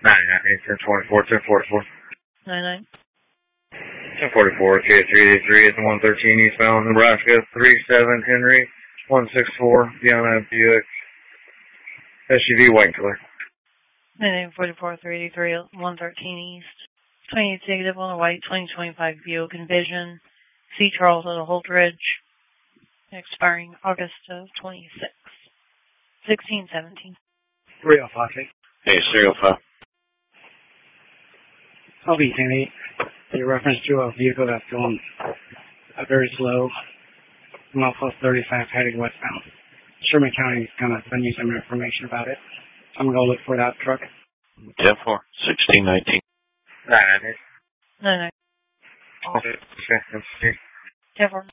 1044, 1044. 99. 1044, K383 at the 113 eastbound Nebraska, 37 Henry, 164, beyond that Buick. SUV, white color. 44, 383, 113 East. 28 negative on the white, 2025 Buick Envision. C. Charles at Holt Ridge. Expiring August of 26. 1617. 305. Hey, 305. I'll be Sandy. In reference to a vehicle that's going very slow, Northwest 35 heading westbound. Sherman County is going to send you some information about it. I'm going to look for that truck. 10-4, 1619. 998. 99. Okay, let's see. 10-4.